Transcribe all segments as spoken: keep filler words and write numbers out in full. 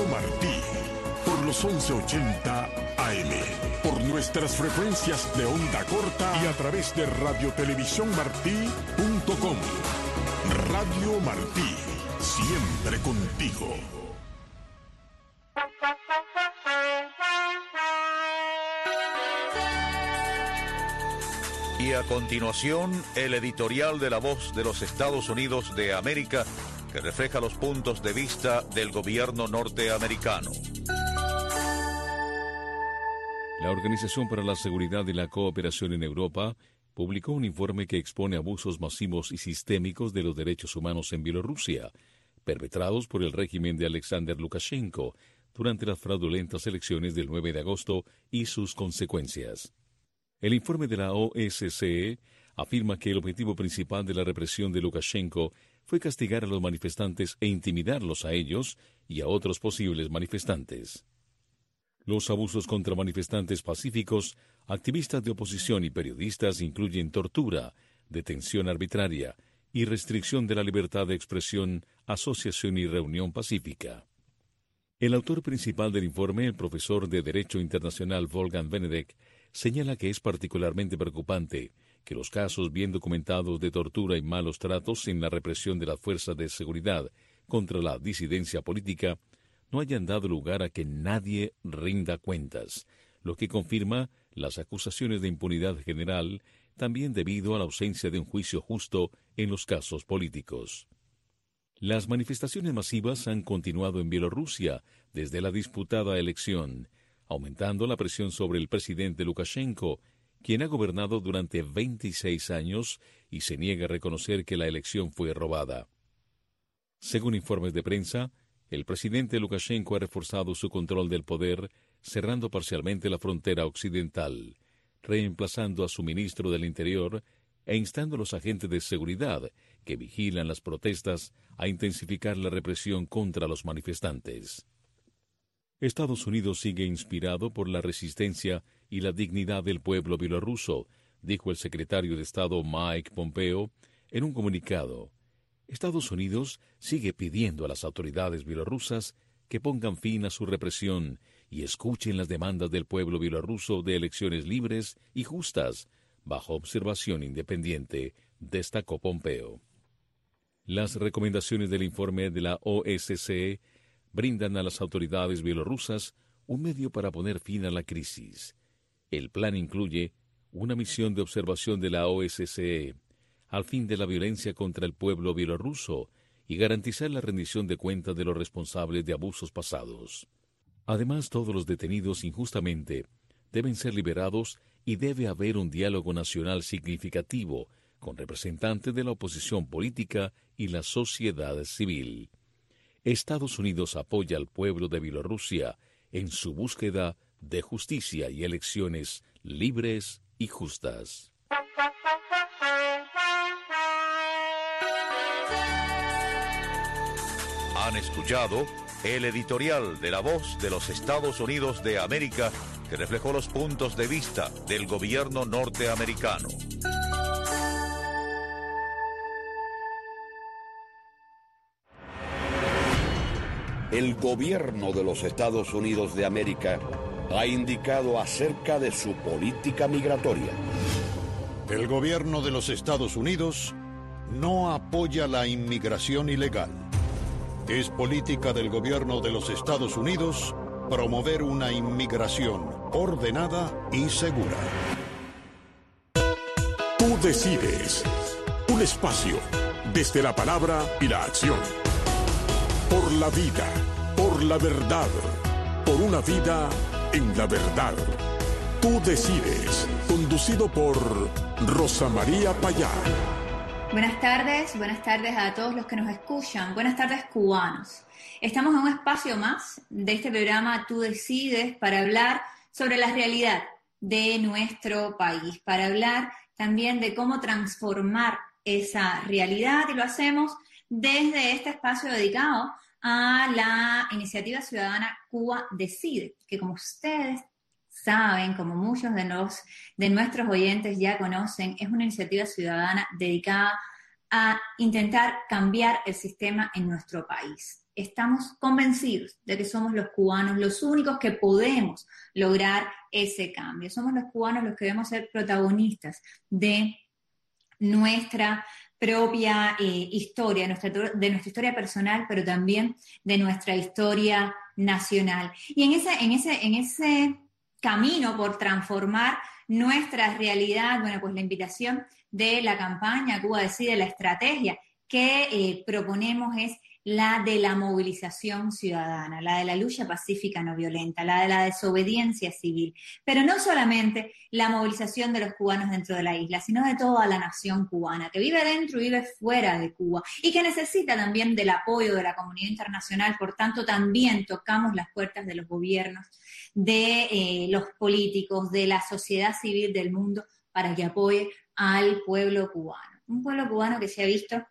Martí, por los once ochenta A M, por nuestras frecuencias de onda corta y a través de radio televisión martí punto com. Radio Martí, siempre contigo. Y a continuación, el editorial de La Voz de los Estados Unidos de América, que refleja los puntos de vista del gobierno norteamericano. La Organización para la Seguridad y la Cooperación en Europa publicó un informe que expone abusos masivos y sistémicos de los derechos humanos en Bielorrusia, perpetrados por el régimen de Alexander Lukashenko durante las fraudulentas elecciones del nueve de agosto y sus consecuencias. El informe de la O S C E afirma que el objetivo principal de la represión de Lukashenko fue castigar a los manifestantes e intimidarlos a ellos y a otros posibles manifestantes. Los abusos contra manifestantes pacíficos, activistas de oposición y periodistas incluyen tortura, detención arbitraria y restricción de la libertad de expresión, asociación y reunión pacífica. El autor principal del informe, el profesor de Derecho Internacional Wolfgang Benedek, señala que es particularmente preocupante que los casos bien documentados de tortura y malos tratos en la represión de las fuerzas de seguridad contra la disidencia política no hayan dado lugar a que nadie rinda cuentas, lo que confirma las acusaciones de impunidad general, también debido a la ausencia de un juicio justo en los casos políticos. Las manifestaciones masivas han continuado en Bielorrusia desde la disputada elección, aumentando la presión sobre el presidente Lukashenko, quien ha gobernado durante veintiséis años y se niega a reconocer que la elección fue robada. Según informes de prensa, el presidente Lukashenko ha reforzado su control del poder, cerrando parcialmente la frontera occidental, reemplazando a su ministro del Interior e instando a los agentes de seguridad que vigilan las protestas a intensificar la represión contra los manifestantes. Estados Unidos sigue inspirado por la resistencia y la dignidad del pueblo bielorruso, dijo el secretario de Estado Mike Pompeo en un comunicado. Estados Unidos sigue pidiendo a las autoridades bielorrusas que pongan fin a su represión y escuchen las demandas del pueblo bielorruso de elecciones libres y justas, bajo observación independiente, destacó Pompeo. Las recomendaciones del informe de la O S C E brindan a las autoridades bielorrusas un medio para poner fin a la crisis. El plan incluye una misión de observación de la O S C E al fin de la violencia contra el pueblo bielorruso y garantizar la rendición de cuentas de los responsables de abusos pasados. Además, todos los detenidos injustamente deben ser liberados y debe haber un diálogo nacional significativo con representantes de la oposición política y la sociedad civil. Estados Unidos apoya al pueblo de Bielorrusia en su búsqueda de justicia y elecciones libres y justas. Han escuchado el editorial de La Voz de los Estados Unidos de América, que reflejó los puntos de vista del gobierno norteamericano. El gobierno de los Estados Unidos de América ha indicado acerca de su política migratoria. El gobierno de los Estados Unidos no apoya la inmigración ilegal. Es política del gobierno de los Estados Unidos promover una inmigración ordenada y segura. Tú decides. Un espacio desde la palabra y la acción. Por la vida, por la verdad, por una vida en la verdad. Tú decides. Conducido por Rosa María Payá. Buenas tardes, buenas tardes a todos los que nos escuchan. Buenas tardes, cubanos. Estamos en un espacio más de este programa Tú Decides para hablar sobre la realidad de nuestro país, para hablar también de cómo transformar esa realidad, y lo hacemos desde este espacio dedicado a la iniciativa ciudadana Cuba Decide, que como ustedes saben, como muchos de, los, de nuestros oyentes ya conocen, es una iniciativa ciudadana dedicada a intentar cambiar el sistema en nuestro país. Estamos convencidos de que somos los cubanos los únicos que podemos lograr ese cambio. Somos los cubanos los que debemos ser protagonistas de nuestra propia eh, historia, nuestra, de nuestra historia personal, pero también de nuestra historia nacional. Y en ese, en ese, en ese camino por transformar nuestra realidad, bueno, pues la invitación de la campaña Cuba Decide, la estrategia que eh, proponemos es la de la movilización ciudadana, la de la lucha pacífica no violenta, la de la desobediencia civil, pero no solamente la movilización de los cubanos dentro de la isla, sino de toda la nación cubana, que vive dentro y vive fuera de Cuba, y que necesita también del apoyo de la comunidad internacional. Por tanto, también tocamos las puertas de los gobiernos, de eh, los políticos, de la sociedad civil del mundo, para que apoye al pueblo cubano. Un pueblo cubano que se ha visto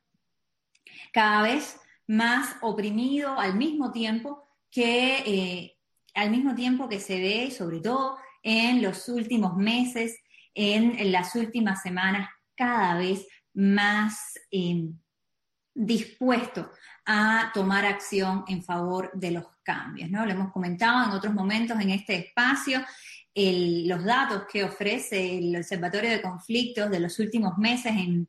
cada vez más oprimido al mismo tiempo que eh, al mismo tiempo que se ve, sobre todo en los últimos meses, en, en las últimas semanas, cada vez más eh, dispuesto a tomar acción en favor de los cambios, ¿no? Lo hemos comentado en otros momentos en este espacio. El, los datos que ofrece el Observatorio de Conflictos de los últimos meses en,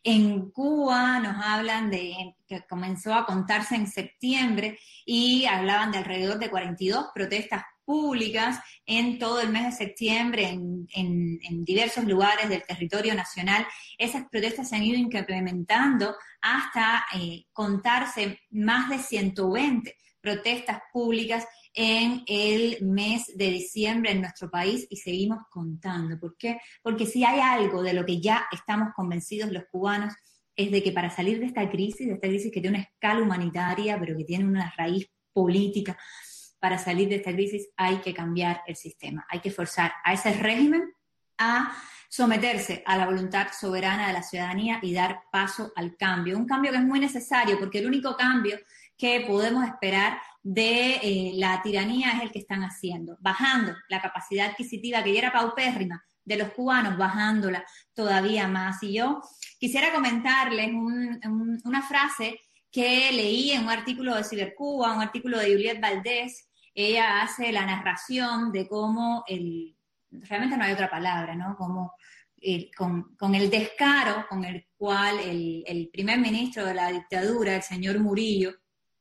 en Cuba nos hablan de que comenzó a contarse en septiembre y hablaban de alrededor de cuarenta y dos protestas públicas en todo el mes de septiembre en, en, en diversos lugares del territorio nacional. Esas protestas se han ido incrementando hasta eh, contarse más de ciento veinte protestas públicas en el mes de diciembre en nuestro país, y seguimos contando. ¿Por qué? Porque si hay algo de lo que ya estamos convencidos los cubanos es de que para salir de esta crisis, de esta crisis que tiene una escala humanitaria, pero que tiene una raíz política, para salir de esta crisis hay que cambiar el sistema, hay que forzar a ese régimen a someterse a la voluntad soberana de la ciudadanía y dar paso al cambio. Un cambio que es muy necesario, porque el único cambio que podemos esperar de eh, la tiranía es el que están haciendo, bajando la capacidad adquisitiva que ya era paupérrima de los cubanos, bajándola todavía más. Y yo quisiera comentarles un, un, una frase que leí en un artículo de Cibercuba, un artículo de Juliette Valdés. Ella hace la narración de cómo el, realmente no hay otra palabra, ¿no? Como el, con, con el descaro con el cual el, el primer ministro de la dictadura, el señor Murillo,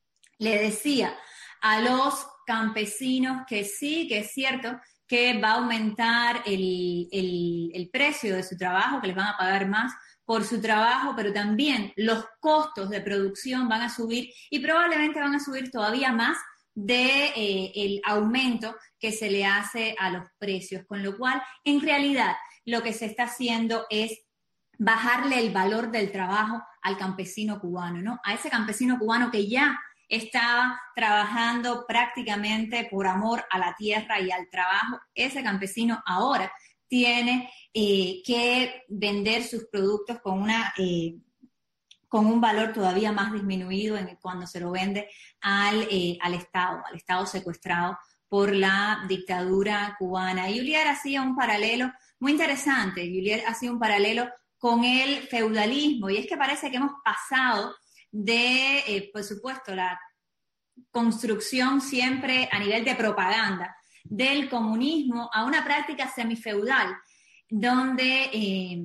le decía a los campesinos que sí, que es cierto que va a aumentar el, el, el precio de su trabajo, que les van a pagar más por su trabajo, pero también los costos de producción van a subir y probablemente van a subir todavía más de eh, el aumento que se le hace a los precios, con lo cual en realidad lo que se está haciendo es bajarle el valor del trabajo al campesino cubano, ¿no? A ese campesino cubano que ya estaba trabajando prácticamente por amor a la tierra y al trabajo. Ese campesino ahora tiene eh, que vender sus productos con una eh, con un valor todavía más disminuido en cuando se lo vende al, eh, al Estado, al Estado secuestrado por la dictadura cubana. Y Juliette hacía un paralelo muy interesante, Juliette hacía un paralelo con el feudalismo, y es que parece que hemos pasado de, eh, por supuesto, la construcción siempre a nivel de propaganda del comunismo a una práctica semifeudal, donde, eh,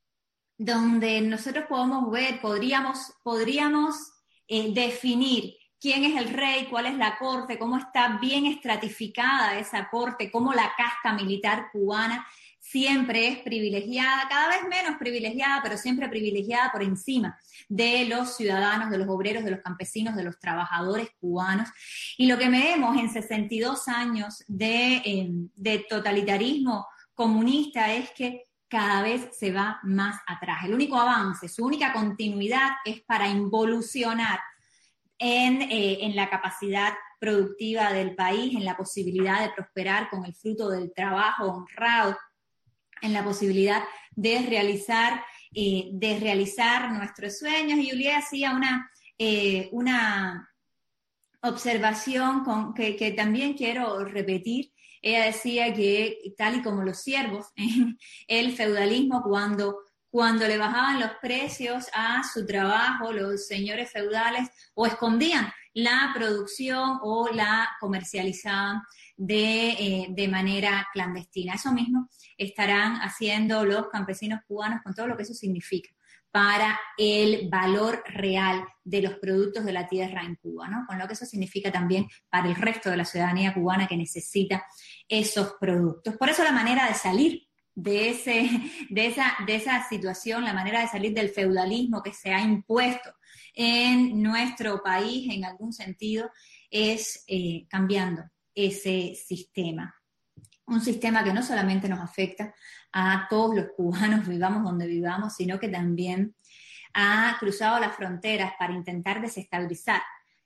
donde nosotros podemos ver, podríamos, podríamos eh, definir quién es el rey, cuál es la corte, cómo está bien estratificada esa corte, cómo la casta militar cubana siempre es privilegiada, cada vez menos privilegiada, pero siempre privilegiada por encima de los ciudadanos, de los obreros, de los campesinos, de los trabajadores cubanos. Y lo que vemos en sesenta y dos años de, eh, de totalitarismo comunista es que cada vez se va más atrás. El único avance, su única continuidad es para involucionar en, eh, en la capacidad productiva del país, en la posibilidad de prosperar con el fruto del trabajo honrado, en la posibilidad de realizar, eh, de realizar nuestros sueños. Y Juliette hacía una, eh, una observación con, que, que también quiero repetir. Ella decía que, tal y como los siervos en el feudalismo, cuando cuando le bajaban los precios a su trabajo los señores feudales o escondían la producción o la comercializaban de, eh, de manera clandestina. Eso mismo estarán haciendo los campesinos cubanos con todo lo que eso significa para el valor real de los productos de la tierra en Cuba, ¿no? Con lo que eso significa también para el resto de la ciudadanía cubana que necesita esos productos. Por eso la manera de salir de, ese, de, esa, de esa situación, la manera de salir del feudalismo que se ha impuesto en nuestro país en algún sentido es eh, cambiando ese sistema. Un sistema que no solamente nos afecta a todos los cubanos, vivamos donde vivamos, sino que también ha cruzado las fronteras para intentar desestabilizar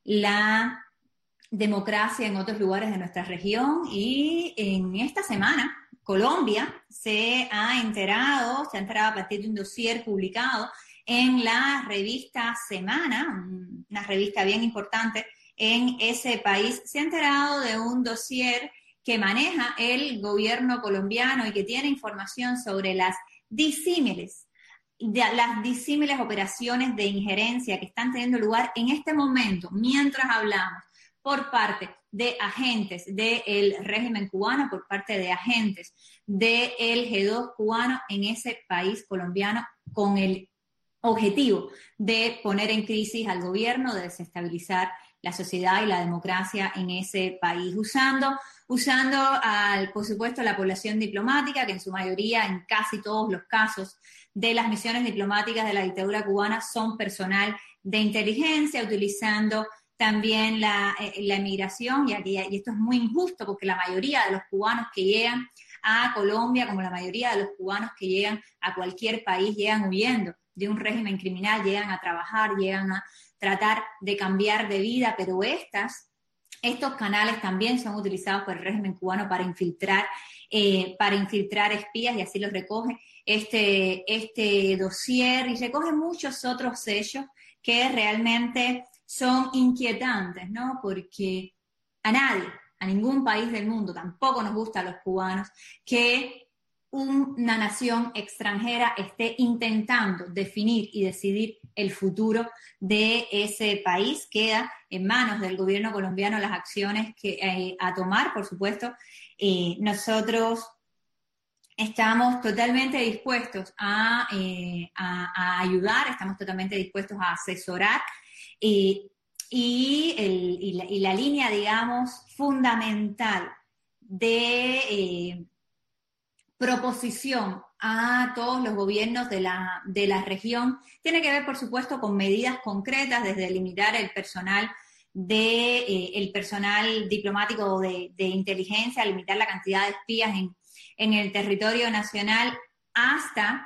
la democracia en otros lugares de nuestra región. Y en esta semana, Colombia se ha enterado, se ha enterado a partir de un dossier publicado en la revista Semana, una revista bien importante en ese país, se ha enterado de un dossier que maneja el gobierno colombiano y que tiene información sobre las disímiles, las disímiles operaciones de injerencia que están teniendo lugar en este momento, mientras hablamos, por parte de agentes del régimen cubano, por parte de agentes del G dos cubano en ese país colombiano, con el objetivo de poner en crisis al gobierno, de desestabilizar la sociedad y la democracia en ese país, usando, usando al, por supuesto, la población diplomática, que en su mayoría, en casi todos los casos de las misiones diplomáticas de la dictadura cubana, son personal de inteligencia, utilizando también la, eh, la emigración, y, aquí, y esto es muy injusto porque la mayoría de los cubanos que llegan a Colombia, como la mayoría de los cubanos que llegan a cualquier país, llegan huyendo de un régimen criminal, llegan a trabajar, llegan a tratar de cambiar de vida, pero estas, estos canales también son utilizados por el régimen cubano para infiltrar, eh, para infiltrar espías, y así los recoge este, este dossier, y recoge muchos otros hechos que realmente son inquietantes, ¿no? Porque a nadie, a ningún país del mundo, tampoco nos gusta a los cubanos, que una nación extranjera esté intentando definir y decidir el futuro de ese país. Queda en manos del gobierno colombiano las acciones que, eh, a tomar, por supuesto. Eh, nosotros estamos totalmente dispuestos a, eh, a, a ayudar, estamos totalmente dispuestos a asesorar, eh, y, el, y, la, y la línea, digamos, fundamental de eh, proposición a todos los gobiernos de la, de la región tiene que ver, por supuesto, con medidas concretas, desde limitar el personal de eh, el personal diplomático de, de inteligencia, limitar la cantidad de espías en, en el territorio nacional, hasta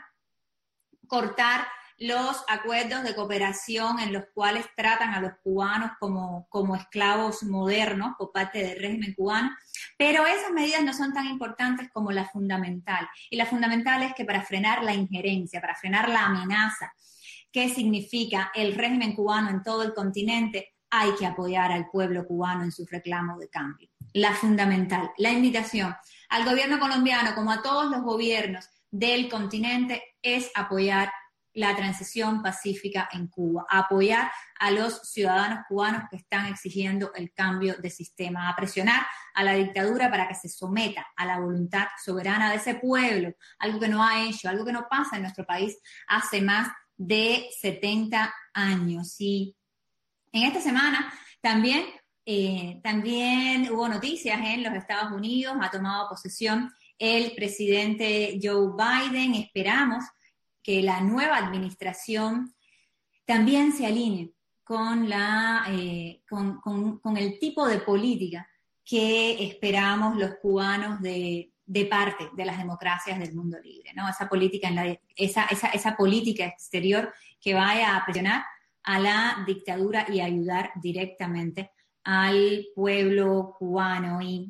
cortar los acuerdos de cooperación en los cuales tratan a los cubanos como, como esclavos modernos por parte del régimen cubano. Pero esas medidas no son tan importantes como la fundamental. Y la fundamental es que para frenar la injerencia, para frenar la amenaza que significa el régimen cubano en todo el continente, hay que apoyar al pueblo cubano en sus reclamos de cambio. La fundamental, la invitación al gobierno colombiano, como a todos los gobiernos del continente, es apoyar la transición pacífica en Cuba, apoyar a los ciudadanos cubanos que están exigiendo el cambio de sistema, a presionar a la dictadura para que se someta a la voluntad soberana de ese pueblo, algo que no ha hecho, algo que no pasa en nuestro país hace más de setenta años. Y en esta semana también, eh, también hubo noticias en los Estados Unidos, ha tomado posesión el presidente Joe Biden. Esperamos que la nueva administración también se alinee con, la, eh, con, con, con el tipo de política que esperamos los cubanos de, de parte de las democracias del mundo libre, ¿no? Esa política, en la, esa, esa, esa política exterior que vaya a presionar a la dictadura y ayudar directamente al pueblo cubano. Y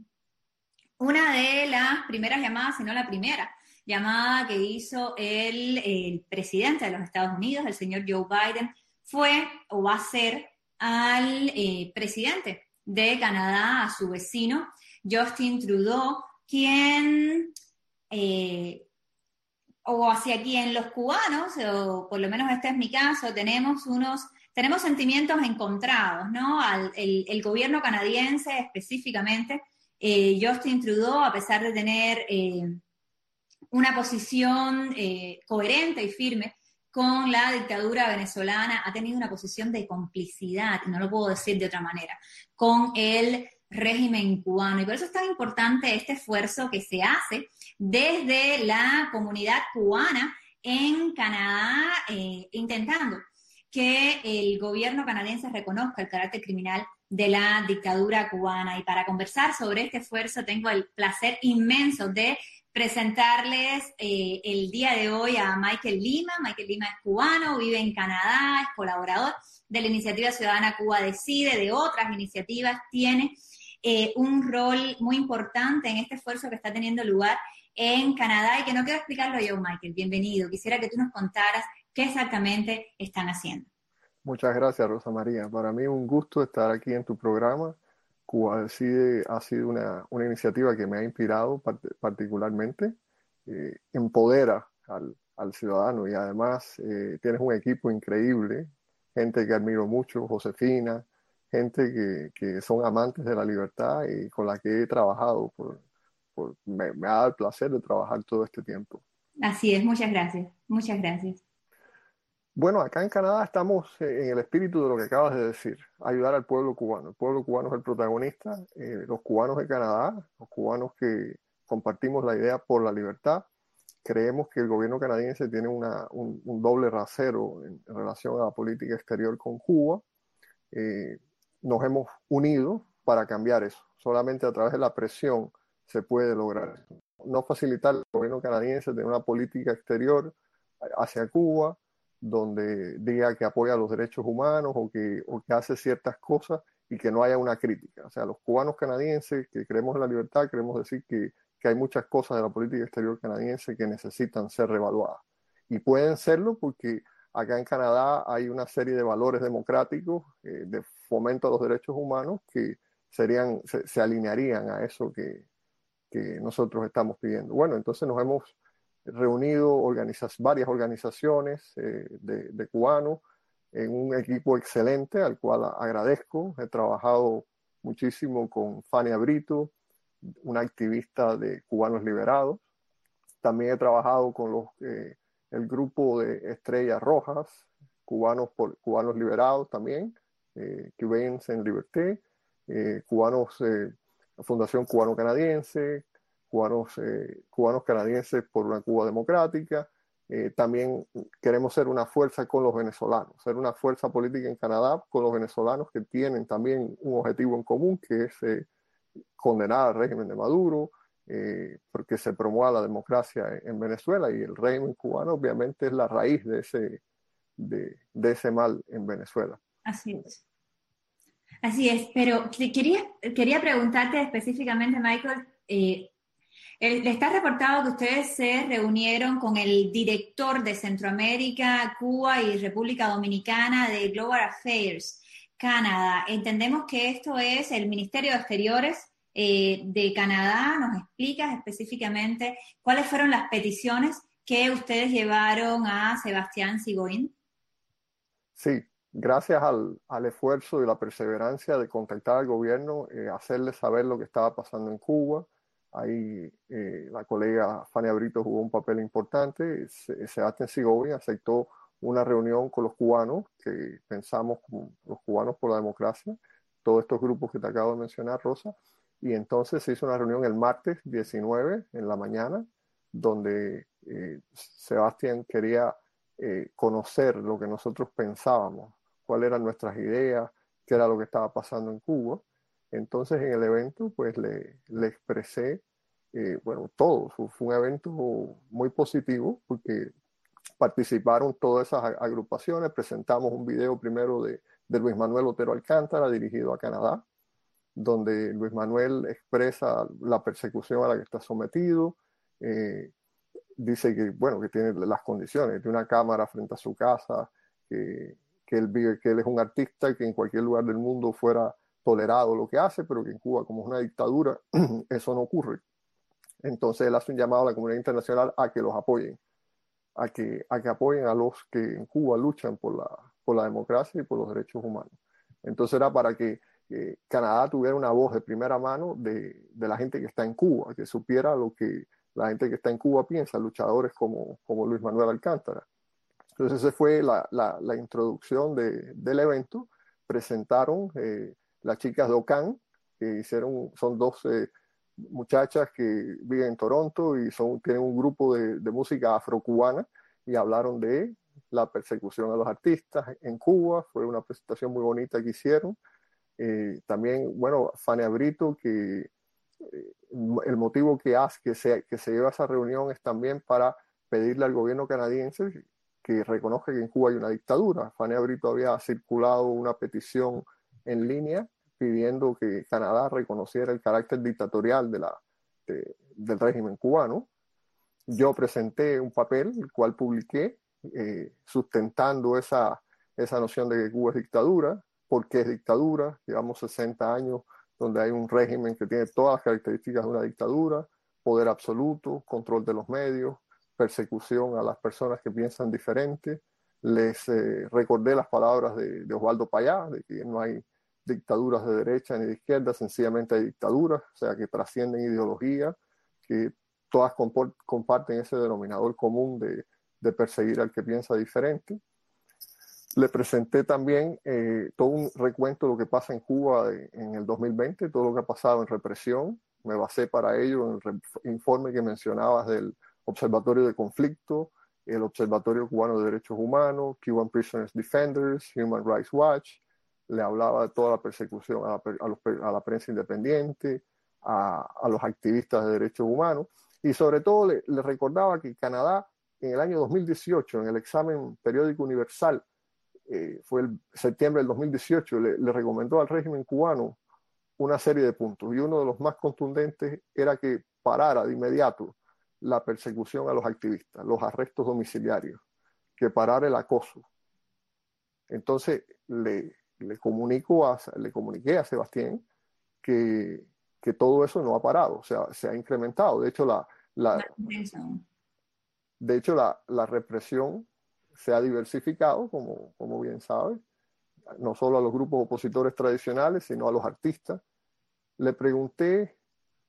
una de las primeras llamadas, si no la primera, llamada que hizo el, el presidente de los Estados Unidos, el señor Joe Biden, fue o va a ser al eh, presidente de Canadá, a su vecino, Justin Trudeau, quien eh, o hacia quien los cubanos, o por lo menos este es mi caso, tenemos unos, tenemos sentimientos encontrados, ¿no? Al, el, el gobierno canadiense específicamente, eh, Justin Trudeau, a pesar de tener eh, una posición eh, coherente y firme con la dictadura venezolana, ha tenido una posición de complicidad, y no lo puedo decir de otra manera, con el régimen cubano. Y por eso es tan importante este esfuerzo que se hace desde la comunidad cubana en Canadá, eh, intentando que el gobierno canadiense reconozca el carácter criminal de la dictadura cubana. Y para conversar sobre este esfuerzo tengo el placer inmenso de presentarles eh, el día de hoy a Michael Lima. Michael Lima es cubano, vive en Canadá, es colaborador de la iniciativa ciudadana Cuba Decide, de otras iniciativas, tiene eh, un rol muy importante en este esfuerzo que está teniendo lugar en Canadá y que no quiero explicarlo yo, Michael. Bienvenido. Quisiera que tú nos contaras qué exactamente están haciendo. Muchas gracias, Rosa María. Para mí es un gusto estar aquí en tu programa. Cuba Decide ha sido una, una iniciativa que me ha inspirado part particularmente, eh, empodera al, al ciudadano y además eh, tienes un equipo increíble, gente que admiro mucho, Josefina, gente que, que son amantes de la libertad y con la que he trabajado, por, por, me, me ha dado el placer de trabajar todo este tiempo. Así es, muchas gracias, muchas gracias. Bueno, acá en Canadá estamos en el espíritu de lo que acabas de decir, ayudar al pueblo cubano. El pueblo cubano es el protagonista, eh, los cubanos de Canadá, los cubanos que compartimos la idea por la libertad, creemos que el gobierno canadiense tiene una, un, un doble rasero en, en relación a la política exterior con Cuba. Eh, nos hemos unido para cambiar eso. Solamente a través de la presión se puede lograr eso. No facilitar al gobierno canadiense tener una política exterior hacia Cuba, donde diga que apoya los derechos humanos o que, o que hace ciertas cosas y que no haya una crítica. O sea, los cubanos canadienses que creemos en la libertad, queremos decir que, que hay muchas cosas de la política exterior canadiense que necesitan ser reevaluadas. Y pueden serlo porque acá en Canadá hay una serie de valores democráticos, eh, de fomento a los derechos humanos, que serían, se, se alinearían a eso que, que nosotros estamos pidiendo. Bueno, entonces nos hemos reunido organiza varias organizaciones eh, de, de cubanos en un equipo excelente al cual agradezco. He trabajado muchísimo con Fania Brito, una activista de Cubanos Liberados. También he trabajado con los, eh, el grupo de Estrellas Rojas, cubanos, por, cubanos liberados también, eh, Cubans en Liberté, eh, cubanos, eh, la Fundación Cubano-Canadiense, Cubanos, eh, cubanos canadienses por una Cuba democrática. Eh, también queremos ser una fuerza con los venezolanos, ser una fuerza política en Canadá con los venezolanos que tienen también un objetivo en común, que es eh, condenar al régimen de Maduro, eh, porque se promueva la democracia en, en Venezuela, y el régimen cubano obviamente es la raíz de ese, de, de ese mal en Venezuela. Así es. Así es, pero quería, quería preguntarte específicamente, Michael, eh, El, está reportado que ustedes se reunieron con el director de Centroamérica, Cuba y República Dominicana de Global Affairs Canadá. Entendemos que esto es el Ministerio de Exteriores eh, de Canadá. ¿Nos explicas específicamente cuáles fueron las peticiones que ustedes llevaron a Sebastián Sigoin? Sí, gracias al, al esfuerzo y la perseverancia de contactar al gobierno, eh, hacerles saber lo que estaba pasando en Cuba. Ahí eh, la colega Fania Brito jugó un papel importante. Sebastián Sigoin aceptó una reunión con los cubanos, que pensamos como los cubanos por la democracia, todos estos grupos que te acabo de mencionar, Rosa, y entonces se hizo una reunión el martes diecinueve en la mañana, donde eh, Sebastián quería eh, conocer lo que nosotros pensábamos, cuáles eran nuestras ideas, qué era lo que estaba pasando en Cuba. Entonces en el evento pues le, le expresé, eh, bueno, todo. Fue un evento muy positivo porque participaron todas esas agrupaciones. Presentamos un video primero de, de Luis Manuel Otero Alcántara dirigido a Canadá, donde Luis Manuel expresa la persecución a la que está sometido. Eh, dice que, bueno, que tiene las condiciones, tiene una cámara frente a su casa, que, que, él vive, que él es un artista que en cualquier lugar del mundo fuera tolerado lo que hace, pero que en Cuba, como es una dictadura, eso no ocurre. Entonces él hace un llamado a la comunidad internacional a que los apoyen. a que, a que apoyen a los que en Cuba luchan por la, por la democracia y por los derechos humanos. Entonces era para que eh, Canadá tuviera una voz de primera mano de, de la gente que está en Cuba, que supiera lo que la gente que está en Cuba piensa, luchadores como, como Luis Manuel Alcántara. Entonces esa fue la, la, la introducción de, del evento. Presentaron eh, las chicas de Ocán, que hicieron, son dos eh, muchachas que viven en Toronto y son, tienen un grupo de, de música afrocubana, y hablaron de la persecución a los artistas en Cuba. Fue una presentación muy bonita que hicieron. Eh, también, bueno, Fania Brito, que eh, el motivo que hace que se, que se lleva a esa reunión es también para pedirle al gobierno canadiense que reconozca que en Cuba hay una dictadura. Fania Brito había circulado una petición en línea pidiendo que Canadá reconociera el carácter dictatorial de la, de, del régimen cubano. Yo presenté un papel, el cual publiqué, eh, sustentando esa, esa noción de que Cuba es dictadura. ¿Por qué es dictadura? Llevamos sesenta años donde hay un régimen que tiene todas las características de una dictadura: poder absoluto, control de los medios, persecución a las personas que piensan diferente. Les eh, recordé las palabras de, de Osvaldo Payá, de que no hay dictaduras de derecha ni de izquierda, sencillamente hay dictaduras, o sea, que trascienden ideología, que todas comparten ese denominador común de, de perseguir al que piensa diferente. Le presenté también eh, todo un recuento de lo que pasa en Cuba de, en el dos mil veinte, todo lo que ha pasado en represión. Me basé para ello en el informe que mencionabas del Observatorio de Conflicto, el Observatorio Cubano de Derechos Humanos, Cuban Prisoners Defenders, Human Rights Watch. Le hablaba de toda la persecución a la, a los, a la prensa independiente, a, a los activistas de derechos humanos, y sobre todo le, le recordaba que Canadá en el año dos mil dieciocho, en el examen periódico universal, eh, fue el septiembre del dos mil dieciocho, le, le recomendó al régimen cubano una serie de puntos, y uno de los más contundentes era que parara de inmediato la persecución a los activistas, los arrestos domiciliarios, que parara el acoso. Entonces le, le, comunico a, le comuniqué a Sebastián que, que todo eso no ha parado, o sea, se ha incrementado. De hecho, la, la, de hecho, la, la represión se ha diversificado, como, como bien sabes, no solo a los grupos opositores tradicionales, sino a los artistas. Le pregunté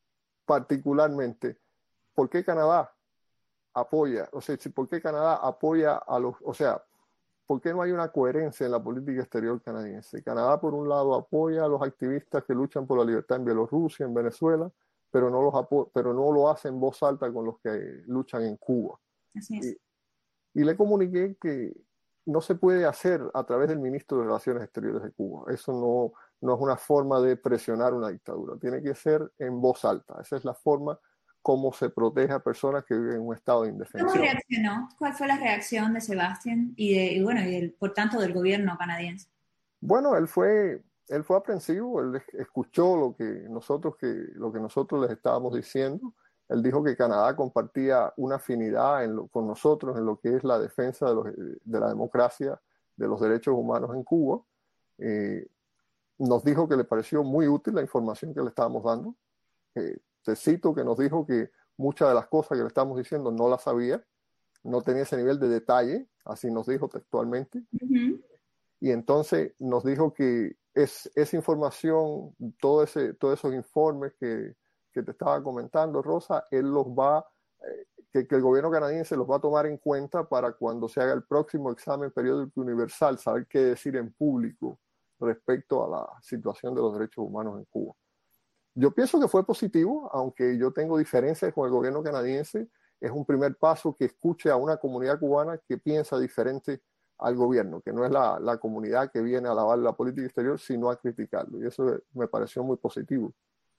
particularmente por qué Canadá apoya, o sea, por qué Canadá apoya a los, o sea, por qué no hay una coherencia en la política exterior canadiense. Canadá, por un lado, apoya a los activistas que luchan por la libertad en Bielorrusia, en Venezuela, pero no, los apo- pero no lo hace en voz alta con los que luchan en Cuba. Así es. Y, y le comuniqué que no se puede hacer a través del ministro de Relaciones Exteriores de Cuba. Eso no, no es una forma de presionar una dictadura. Tiene que ser en voz alta. Esa es la forma como se protege a personas que viven en un estado de indefensión. ¿Cómo reaccionó? ¿Cuál fue la reacción de Sebastián y, de, y bueno, y del, por tanto del gobierno canadiense? Bueno, él fue, él fue aprensivo. Él escuchó lo que nosotros, que, lo que nosotros les estábamos diciendo. Él dijo que Canadá compartía una afinidad en lo, con nosotros en lo que es la defensa de, los, de la democracia, de los derechos humanos en Cuba. Eh, nos dijo que le pareció muy útil la información que le estábamos dando. Eh, te cito que nos dijo que muchas de las cosas que le estamos diciendo no las sabía, no tenía ese nivel de detalle, así nos dijo textualmente. Uh-huh. Y entonces nos dijo que es, esa información, todo ese, todos esos informes que que te estaba comentando, Rosa, él los va, eh, que, que el gobierno canadiense los va a tomar en cuenta para cuando se haga el próximo examen periódico universal, saber qué decir en público respecto a la situación de los derechos humanos en Cuba. Yo pienso que fue positivo, aunque yo tengo diferencias con el gobierno canadiense. Es un primer paso que escuche a una comunidad cubana que piensa diferente al gobierno, que no es la, la comunidad que viene a alabar la política exterior, sino a criticarlo. Y eso me pareció muy positivo.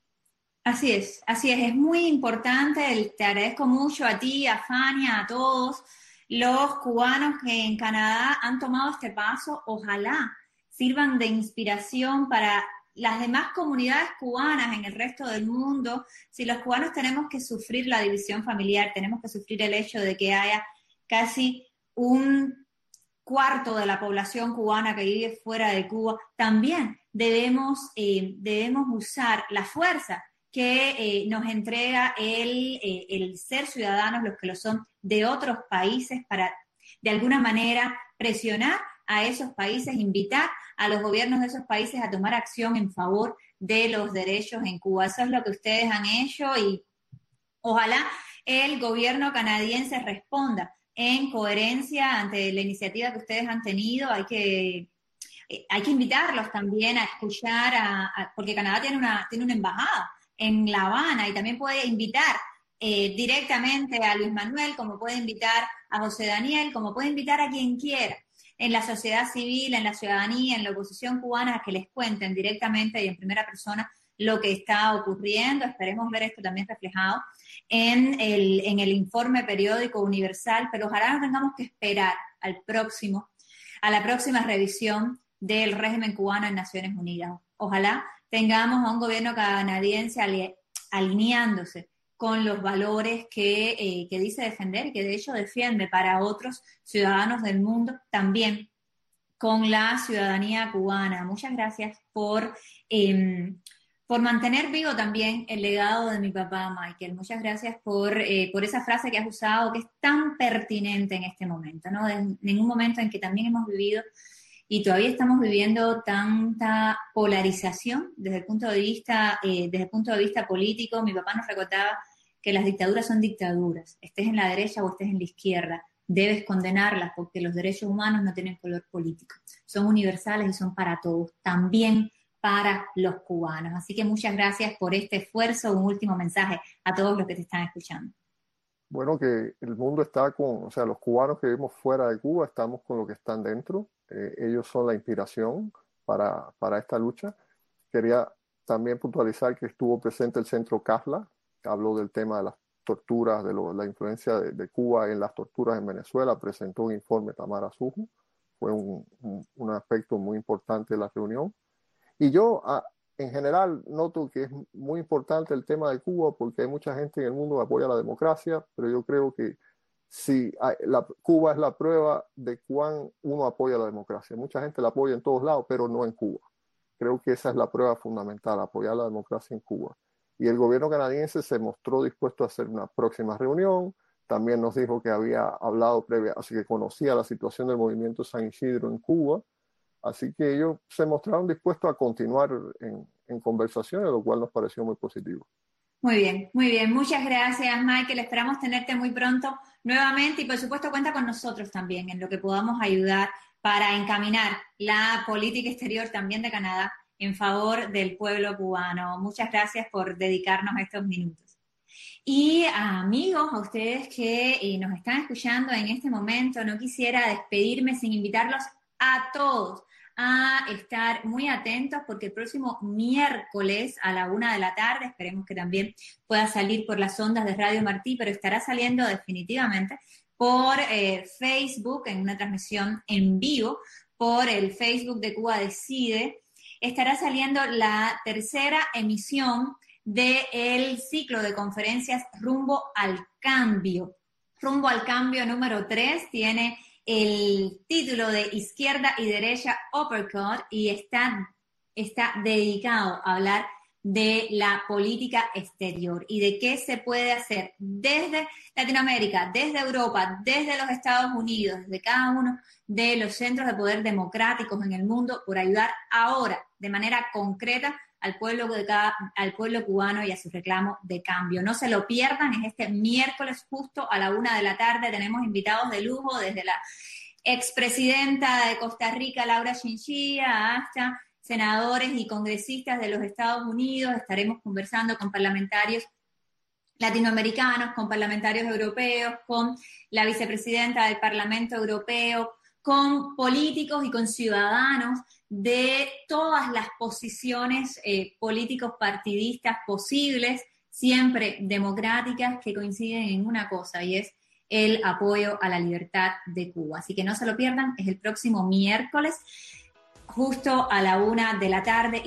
Así es, así es, es muy importante, te agradezco mucho a ti, a Fania, a todos los cubanos que en Canadá han tomado este paso. Ojalá sirvan de inspiración para las demás comunidades cubanas en el resto del mundo. Si los cubanos tenemos que sufrir la división familiar, tenemos que sufrir el hecho de que haya casi un cuarto de la población cubana que vive fuera de Cuba, también debemos, eh, debemos usar la fuerza que eh, nos entrega el, eh, el ser ciudadanos, los que lo son, de otros países para, de alguna manera, presionar a esos países, invitar a los gobiernos de esos países a tomar acción en favor de los derechos en Cuba. Eso es lo que ustedes han hecho y ojalá el gobierno canadiense responda en coherencia ante la iniciativa que ustedes han tenido. Hay que, hay que invitarlos también a escuchar, a, a, porque Canadá tiene una, tiene una embajada en La Habana y también puede invitar eh, directamente a Luis Manuel, como puede invitar a José Daniel, como puede invitar a quien quiera en la sociedad civil, en la ciudadanía, en la oposición cubana, a que les cuenten directamente y en primera persona lo que está ocurriendo. Esperemos ver esto también reflejado en el, en el informe periódico universal, pero ojalá no tengamos que esperar al próximo, a la próxima revisión del régimen cubano en Naciones Unidas. Ojalá tengamos a un gobierno canadiense ali, alineándose con los valores que, eh, que dice defender y que de hecho defiende para otros ciudadanos del mundo, también con la ciudadanía cubana. Muchas gracias por, eh, por mantener vivo también el legado de mi papá, Michael. Muchas gracias por, eh, por esa frase que has usado, que es tan pertinente en este momento, ¿no? En, en un momento en que también hemos vivido y todavía estamos viviendo tanta polarización desde el punto de vista, eh, desde el punto de vista político. Mi papá nos recordaba que las dictaduras son dictaduras, estés en la derecha o estés en la izquierda, debes condenarlas porque los derechos humanos no tienen color político, son universales y son para todos, también para los cubanos. Así que muchas gracias por este esfuerzo. Un último mensaje a todos los que te están escuchando. Bueno, que el mundo está con, o sea, los cubanos que vivimos fuera de Cuba estamos con los que están dentro. Eh, ellos son la inspiración para, para esta lucha. Quería también puntualizar que estuvo presente el Centro Casla, que habló del tema de las torturas, de lo, la influencia de, de Cuba en las torturas en Venezuela. Presentó un informe Tamara Sujo. Fue un, un, un aspecto muy importante de la reunión. Y yo, a, en general, noto que es muy importante el tema de Cuba porque hay mucha gente en el mundo que apoya la democracia, pero yo creo que sí, hay, la, Cuba es la prueba de cuán uno apoya la democracia. Mucha gente la apoya en todos lados, pero no en Cuba. Creo que esa es la prueba fundamental, apoyar la democracia en Cuba. Y el gobierno canadiense se mostró dispuesto a hacer una próxima reunión. También nos dijo que había hablado previa, así que conocía la situación del movimiento San Isidro en Cuba. Así que ellos se mostraron dispuestos a continuar en, en conversaciones, lo cual nos pareció muy positivo. Muy bien, muy bien. Muchas gracias, Michael. Esperamos tenerte muy pronto nuevamente y, por supuesto, cuenta con nosotros también en lo que podamos ayudar para encaminar la política exterior también de Canadá en favor del pueblo cubano. Muchas gracias por dedicarnos estos minutos. Y amigos, a ustedes que eh, nos están escuchando en este momento, no quisiera despedirme sin invitarlos a todos a estar muy atentos porque el próximo miércoles a la una de la tarde, esperemos que también pueda salir por las ondas de Radio Martí, pero estará saliendo definitivamente por eh, Facebook en una transmisión en vivo, por el Facebook de Cuba Decide, estará saliendo la tercera emisión del ciclo de conferencias Rumbo al Cambio. Rumbo al Cambio número tres tiene el título de Izquierda y Derecha Uppercut y está, está dedicado a hablar de la política exterior y de qué se puede hacer desde Latinoamérica, desde Europa, desde los Estados Unidos, de cada uno de los centros de poder democráticos en el mundo por ayudar ahora de manera concreta al pueblo, de cada, al pueblo cubano y a su reclamo de cambio. No se lo pierdan, es este miércoles justo a la una de la tarde. Tenemos invitados de lujo desde la expresidenta de Costa Rica, Laura Chinchilla, hasta senadores y congresistas de los Estados Unidos. Estaremos conversando con parlamentarios latinoamericanos, con parlamentarios europeos, con la vicepresidenta del Parlamento Europeo, con políticos y con ciudadanos de todas las posiciones eh, políticos partidistas posibles, siempre democráticas, que coinciden en una cosa y es el apoyo a la libertad de Cuba. Así que no se lo pierdan, es el próximo miércoles, justo a la una de la tarde.